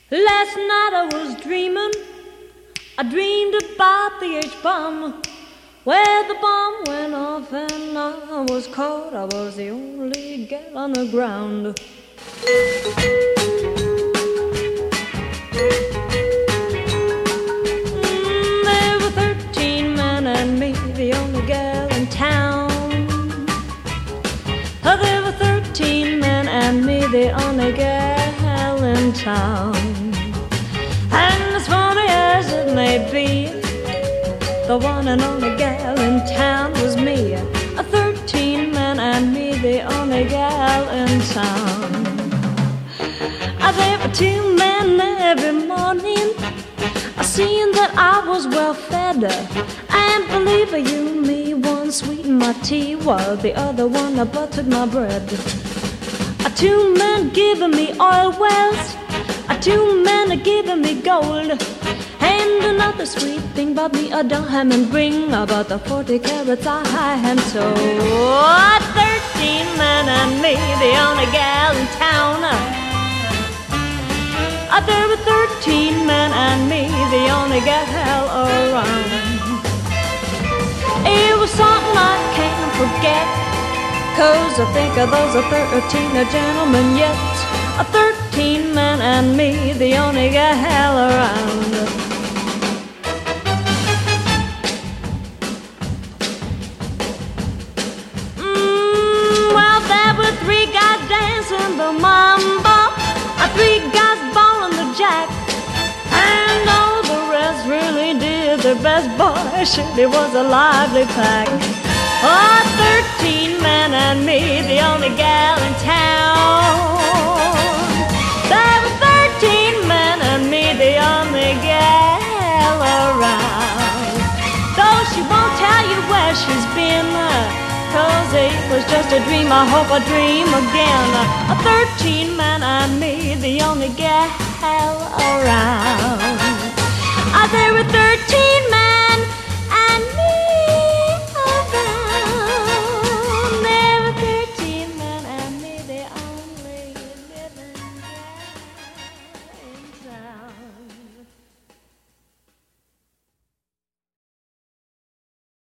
Last night I was dreaming, I dreamed about the H-bomb, where the bomb went off and I was caught. I was the only gal on the ground. There were 13 men and me, the only gal in town. There were 13 men and me, the only gal in town. And as funny as it may be, the one and only gal in town was me. 13 men and me, the only gal in town. There were 2 men every morning, seeing that I was well fed. And believe you me, one sweetened my tea while the other one buttered my bread. 2 men giving me oil wells, 2 men giving me gold, and another sweet thing bought me a diamond ring, about the 40 carats I am told. 13 men and me, the only gal in town. There were 13 men and me, the only gal around. It was something I can't forget, 'cause I think of those 13 gentlemen yet. 13 men and me, the only gal around. Well, there were 3 guys dancing the mambo, 3 guys balling the jack, and all the rest really did their best. Boy, shit, it was a lively pack. 13 men and me, the only gal in town. There were 13 men and me, the only gal around. Though she won't tell you where she's been, 'cause it was just a dream, I hope I dream again. 13 men and me, the only gal around. There were 13